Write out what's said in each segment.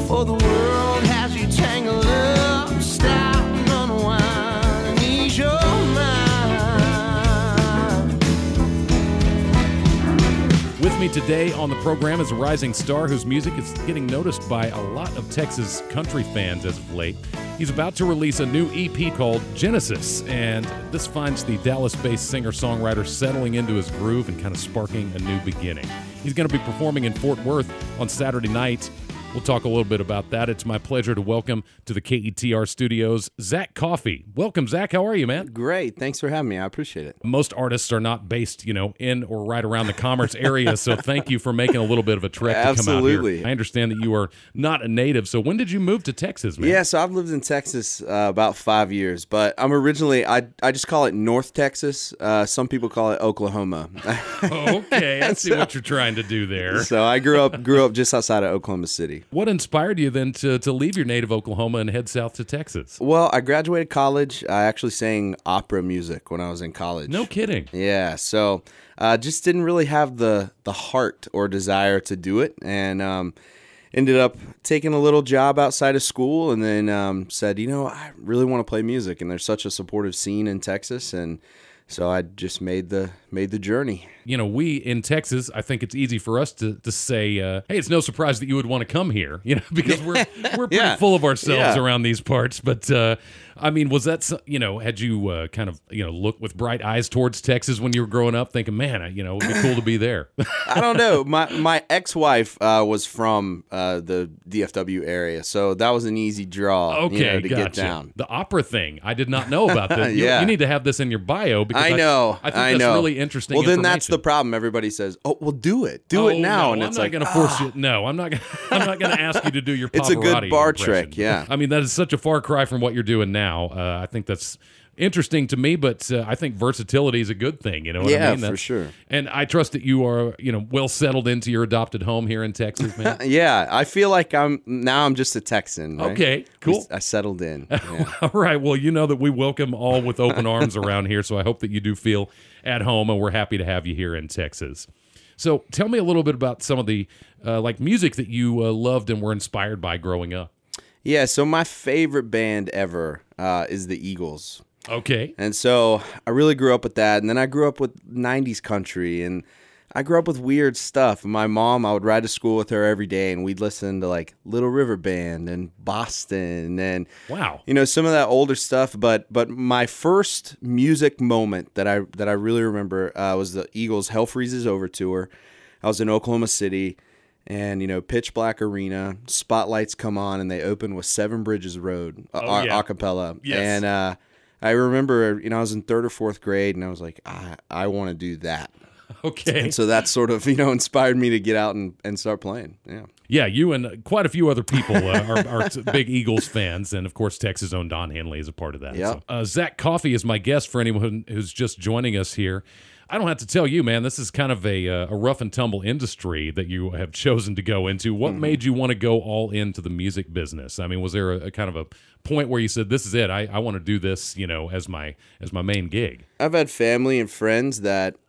For the world has you tangled up. Stop and unwind and ease your mind. With me today on the program is a rising star whose music is getting noticed by a lot of Texas country fans as of late. He's about to release a new EP called Genesis, and this finds the Dallas-based singer-songwriter settling into his groove and kind of sparking a new beginning. He's going to be performing in Fort Worth on Saturday night. We'll talk a little bit about that. It's my pleasure to welcome to the KETR studios, Zach Coffey. Welcome, Zach. How are you, man? Great. Thanks for having me. I appreciate it. Most artists are not based, in or right around the Commerce area, so thank you for making a little bit of a trek to come out Absolutely. here. I understand that you are not a native, so when did you move to Texas, man? Yeah, so I've lived in Texas about 5 years, but I'm originally, I just call it North Texas. Some people call it Oklahoma. Okay, I see what you're trying to do there. So I grew up just outside of Oklahoma City. What inspired you then to leave your native Oklahoma and head south to Texas? Well, I graduated college. I actually sang opera music when I was in college. No kidding. Yeah, so just didn't really have the heart or desire to do it, and ended up taking a little job outside of school, and then said, I really want to play music, and there's such a supportive scene in Texas, and so I just made the journey. We in Texas, I think it's easy for us to say, hey, it's no surprise that you would want to come here, because we're pretty full of ourselves around these parts. But was that, had you kind of, looked with bright eyes towards Texas when you were growing up, thinking, man, it would be cool to be there? I don't know. My ex-wife was from the DFW area, so that was an easy draw. Okay, to gotcha. get down. The opera thing, I did not know about this. Yeah. You need to have this in your bio because I know. I think that's really interesting. Well, then that's the information. problem. Everybody says, "Oh, well, do it now," No, and I'm it's not like, going to force you. No, I'm not. I'm not going to ask you to do your. It's a good Pavarotti bar impression. trick, yeah. That is such a far cry from what you're doing now. I think that's interesting to me, but I think versatility is a good thing. You know what I mean? Yeah, for sure. And I trust that you are, well settled into your adopted home here in Texas, man. Yeah, I feel like I'm just a Texan. Right? Okay, cool. I settled in. Yeah. All right. Well, you know that we welcome all with open arms around here, so I hope that you do feel at home, and we're happy to have you here in Texas. So tell me a little bit about some of the music that you loved and were inspired by growing up. Yeah, so my favorite band ever is the Eagles. Okay. And so I really grew up with that. And then I grew up with 90s country, and I grew up with weird stuff. My mom, I would ride to school with her every day, and we'd listen to like Little River Band and Boston and wow, some of that older stuff. But my first music moment that I really remember was the Eagles' Hell Freezes Over tour. I was in Oklahoma City, and pitch black arena, spotlights come on, and they open with Seven Bridges Road a cappella. Yes. And I remember, I was in third or fourth grade, and I was like, I want to do that. Okay. And so that sort of, inspired me to get out and start playing. Yeah. Yeah, you and quite a few other people are big Eagles fans, and of course, Texas' own Don Henley is a part of that. Yeah. So, Zach Coffey is my guest for anyone who's just joining us here. I don't have to tell you, man, this is kind of a rough and tumble industry that you have chosen to go into. What made you want to go all into the music business? I mean, was there a kind of a point where you said, this is it, I want to do this, as my main gig? I've had family and friends that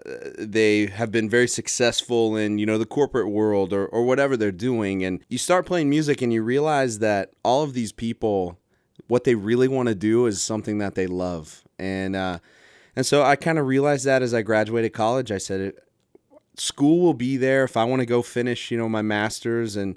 they have been very successful in, the corporate world or whatever they're doing. And you start playing music and you realize that all of these people, what they really want to do is something that they love. And so I kind of realized that as I graduated college. I said, school will be there if I want to go finish, my master's and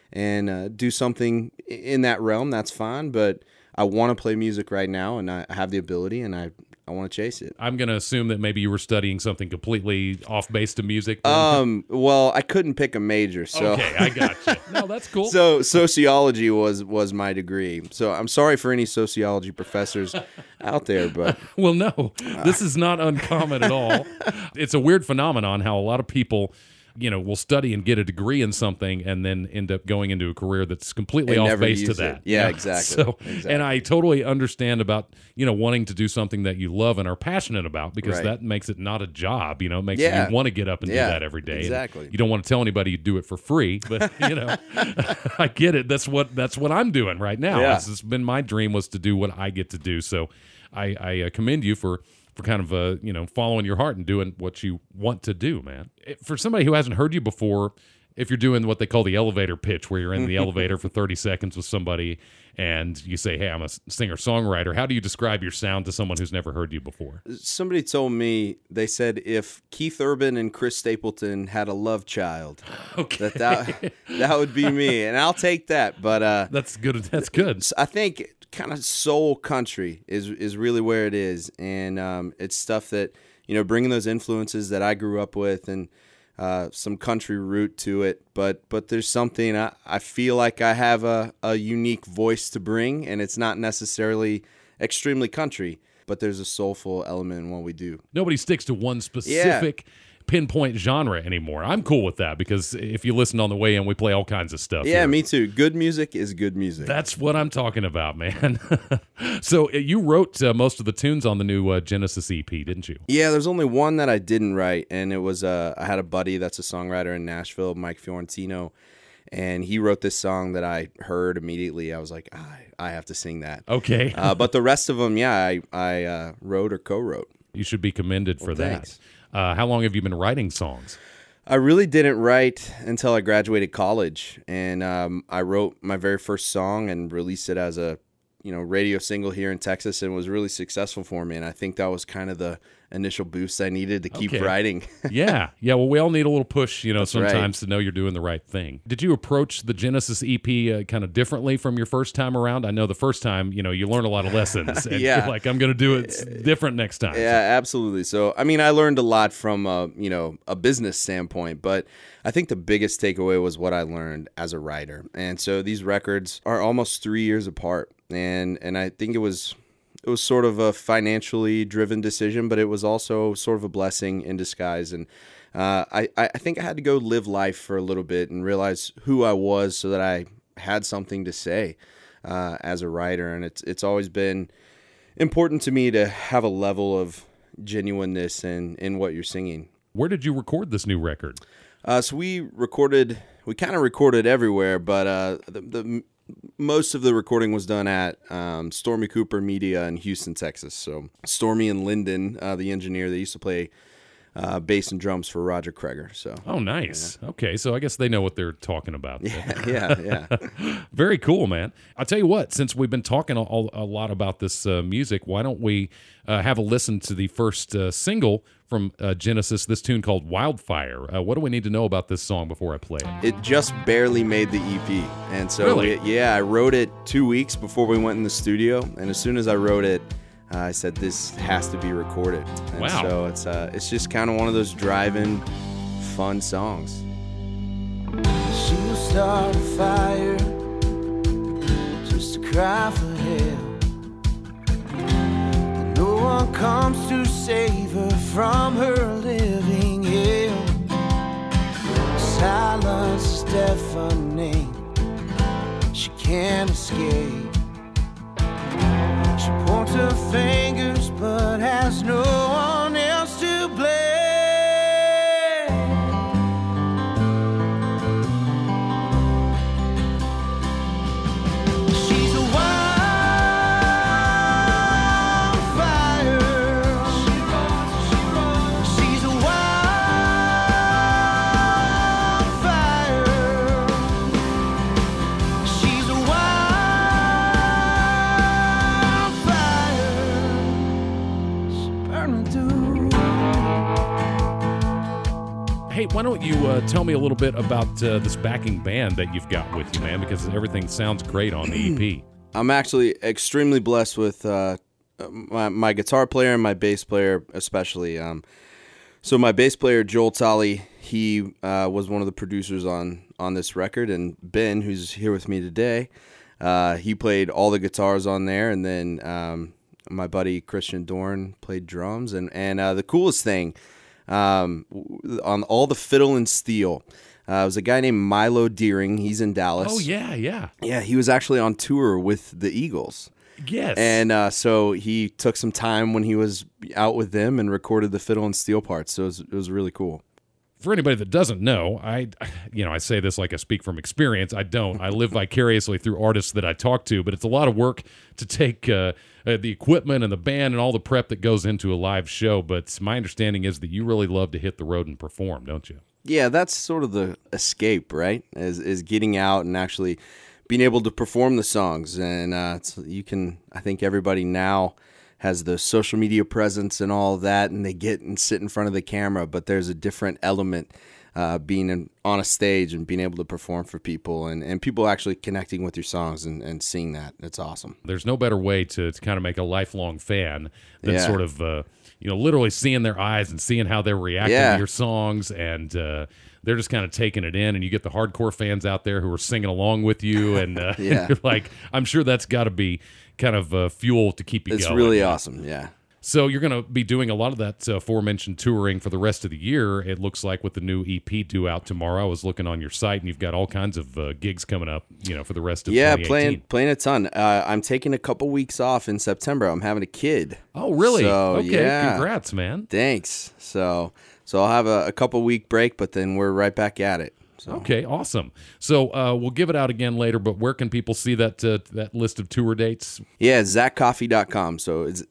do something in that realm. That's fine, but I want to play music right now, and I have the ability, and I want to chase it. I'm going to assume that maybe you were studying something completely off base to music. Well, I couldn't pick a major, so okay, I got you. No, that's cool. So sociology was my degree. So I'm sorry for any sociology professors out there, but well, no, this is not uncommon at all. It's a weird phenomenon how a lot of people, will study and get a degree in something and then end up going into a career that's completely off base to that. Yeah, exactly. So, exactly. And I totally understand about, wanting to do something that you love and are passionate about, because Right. that makes it not a job, it makes Yeah. you want to get up and do that every day. Exactly. And you don't want to tell anybody you do it for free, but I get it. That's what I'm doing right now. Yeah. It's been my dream was to do what I get to do. So I commend you for kind of following your heart and doing what you want to do, man. For somebody who hasn't heard you before, if you're doing what they call the elevator pitch, where you're in the elevator for 30 seconds with somebody and you say, hey, I'm a singer-songwriter, how do you describe your sound to someone who's never heard you before? Somebody told me, they said, if Keith Urban and Chris Stapleton had a love child, Okay. that would be me, and I'll take that. But That's good. That's good. I think kind of soul country is really where it is, and it's stuff that, bringing those influences that I grew up with, and some country root to it, but there's something I feel like I have a unique voice to bring, and it's not necessarily extremely country, but there's a soulful element in what we do. Nobody sticks to one specific pinpoint genre anymore. I'm cool with that, because if you listen on the way in, we play all kinds of stuff. Yeah, here. me too. Good music is good music. That's what I'm talking about, man. So you wrote most of the tunes on the new Genesis EP, didn't you? Yeah, there's only one that I didn't write, and it was I had a buddy that's a songwriter in Nashville, Mike Fiorentino, and he wrote this song that I heard immediately. I was like, I have to sing that. Okay. But the rest of them, I wrote or co-wrote. You should be commended for thanks. that. How long have you been writing songs? I really didn't write until I graduated college, and I wrote my very first song and released it as a radio single here in Texas, and it was really successful for me. And I think that was kind of the initial boost I needed to keep writing. Yeah. Well, we all need a little push, sometimes right. to know you're doing the right thing. Did you approach the Genesis EP kind of differently from your first time around? I know the first time, you learn a lot of lessons, and Yeah. you're like, I'm going to do it different next time. Yeah, absolutely. So, I learned a lot from a business standpoint, but I think the biggest takeaway was what I learned as a writer. And so these records are almost 3 years apart, and I think it was sort of a financially driven decision, but it was also sort of a blessing in disguise. And I think I had to go live life for a little bit and realize who I was, so that I had something to say as a writer. And it's always been important to me to have a level of genuineness in what you're singing. Where did you record this new record? So we kind of recorded everywhere, but the most of the recording was done at Stormy Cooper Media in Houston, Texas. So Stormy and Lyndon, the engineer, they used to play bass and drums for Roger Creager. So Oh, nice. Yeah. Okay, so I guess they know what they're talking about. Yeah. Very cool, man. I'll tell you what, since we've been talking a lot about this music, why don't we have a listen to the first single from Genesis, this tune called Wildfire. What do we need to know about this song before I play it? It just barely made the EP. And so, Really? I wrote it 2 weeks before we went in the studio. And as soon as I wrote it, I said, this has to be recorded. And Wow. So it's just kind of one of those driving, fun songs. She'll start a fire just to cry for help. And no one comes to save her from her living hell. Silence is deafening. She can't escape. She points her fingers but has no one else to blame. She's a wildfire. She's a wildfire. She's a wildfire. She burning through. Hey, why don't you tell me a little bit about this backing band that you've got with you, man, because everything sounds great on the EP. I'm actually extremely blessed with my guitar player and my bass player especially. So my bass player, Joel Tolley, he was one of the producers on this record, and Ben, who's here with me today, he played all the guitars on there, and then my buddy Christian Dorn played drums, and the coolest thing, on all the fiddle and steel, was a guy named Milo Deering. He's in Dallas. Oh, yeah. Yeah, he was actually on tour with the Eagles. Yes. And so he took some time when he was out with them and recorded the fiddle and steel parts. So it was really cool. For anybody that doesn't know, I say this like I speak from experience. I don't. I live vicariously through artists that I talk to, but it's a lot of work to take the equipment and the band and all the prep that goes into a live show. But my understanding is that you really love to hit the road and perform, don't you? Yeah, that's sort of the escape, right? Is getting out and actually being able to perform the songs. And I think everybody now has the social media presence and all of that, and they get and sit in front of the camera, but there's a different element being on a stage and being able to perform for people and people actually connecting with your songs and seeing that. It's awesome. There's no better way to kind of make a lifelong fan than sort of, literally seeing their eyes and seeing how they're reacting to your songs, and they're just kind of taking it in, and you get the hardcore fans out there who are singing along with you, and you're like, I'm sure that's got to be kind of fuel to keep you going. It's really awesome, yeah. So you're going to be doing a lot of that aforementioned touring for the rest of the year, it looks like, with the new EP due out tomorrow. I was looking on your site, and you've got all kinds of gigs coming up, for the rest of 2018. Yeah, playing a ton. I'm taking a couple weeks off in September. I'm having a kid. Oh, really? So, okay, yeah. Congrats, man. Thanks. So I'll have a couple week break, but then we're right back at it. So. Okay, awesome. So we'll give it out again later, but where can people see that list of tour dates? Yeah, ZachCoffey.com. So it's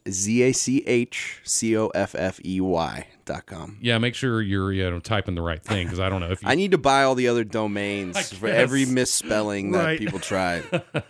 ZachCoffey.com. Yeah, make sure you're typing the right thing, because I don't know if you... I need to buy all the other domains for every misspelling that people tried.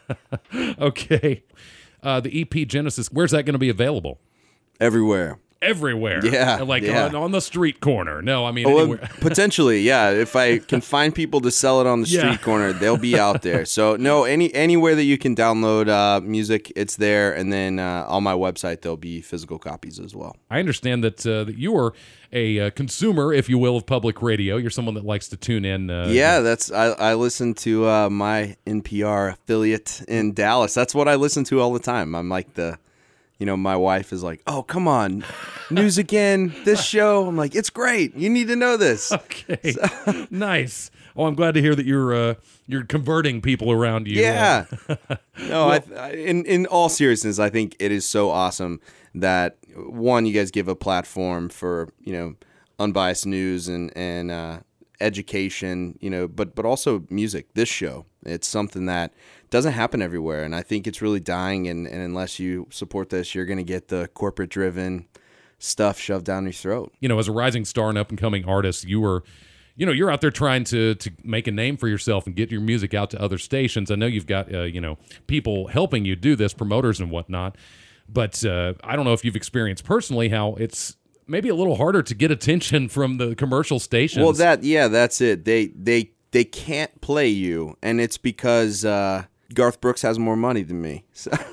Okay. The EP Genesis, where's that going to be available? Everywhere. Yeah. Like on the street corner. No, I mean anywhere. Potentially, yeah. If I can find people to sell it on the street corner, they'll be out there. So no, anywhere that you can download music, it's there. And then on my website, there'll be physical copies as well. I understand that you are a consumer, if you will, of public radio. You're someone that likes to tune in. I listen to my NPR affiliate in Dallas. That's what I listen to all the time. I'm like my wife is like, "Oh, come on, news again, this show." I'm like, "It's great. You need to know this." Okay, so. Nice. Oh, I'm glad to hear that you're converting people around you. Yeah. No, in all seriousness, I think it is so awesome that, one, you guys give a platform for unbiased news and education, but also music. This show, it's something that doesn't happen everywhere, and I think it's really dying, and unless you support this, you're going to get the corporate-driven stuff shoved down your throat. As a rising star and up-and-coming artist, you're out there trying to make a name for yourself and get your music out to other stations. I know you've got, people helping you do this, promoters and whatnot, but I don't know if you've experienced personally how it's maybe a little harder to get attention from the commercial stations. Well, that's it. They can't play you, and it's because Garth Brooks has more money than me,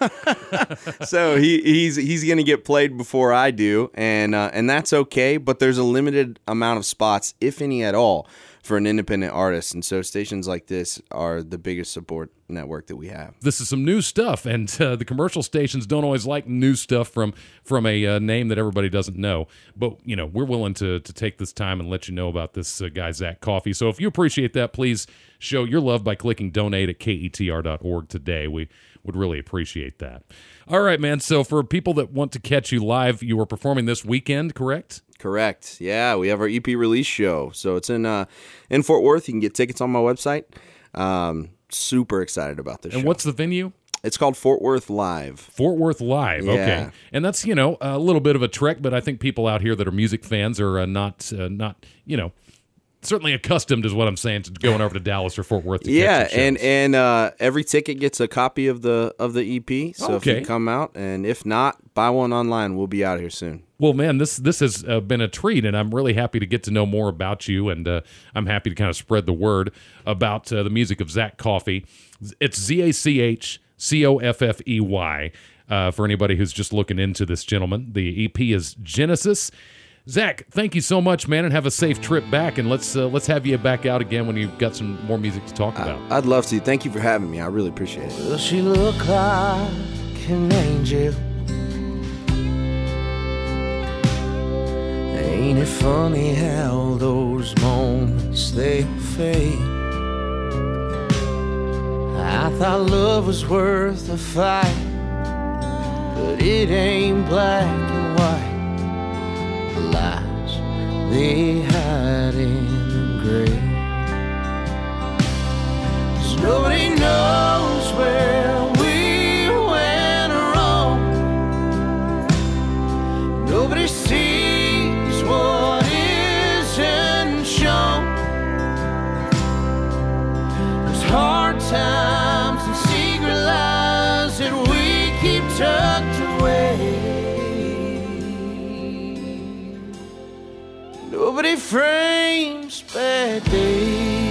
so he's going to get played before I do, and that's okay. But there's a limited amount of spots, if any at all, for an independent artist, and so stations like this are the biggest support network that we have. This is some new stuff, and the commercial stations don't always like new stuff from a name that everybody doesn't know. But we're willing to take this time and let you know about this guy, Zach Coffey. So if you appreciate that, please show your love by clicking donate at ketr.org today. We would really appreciate that. All right, man. So for people that want to catch you live, you are performing this weekend, correct? Correct. Yeah, we have our EP release show. So it's in Fort Worth. You can get tickets on my website. Super excited about this show. And what's the venue? It's called Fort Worth Live. Fort Worth Live, yeah. Okay. And that's, a little bit of a trek, but I think people out here that are music fans are not certainly accustomed, is what I'm saying, to going over to Dallas or Fort Worth to catch your shows. and every ticket gets a copy of the EP. So if you come out, and if not, buy one online. We'll be out here soon. Well, man, this has been a treat, and I'm really happy to get to know more about you, and I'm happy to kind of spread the word about the music of Zach Coffey. It's ZachCoffey, for anybody who's just looking into this gentleman. The EP is Genesis. Zach, thank you so much, man, and have a safe trip back, and let's have you back out again when you've got some more music to talk about. I'd love to. Thank you for having me. I really appreciate it. Well, she looked like an angel. Ain't it funny how those moments, they fade? I thought love was worth a fight, but it ain't black and white. The lies they hide in the gray. 'Cause nobody knows where we went wrong. Nobody sees what isn't shown. Nobody frames bad days.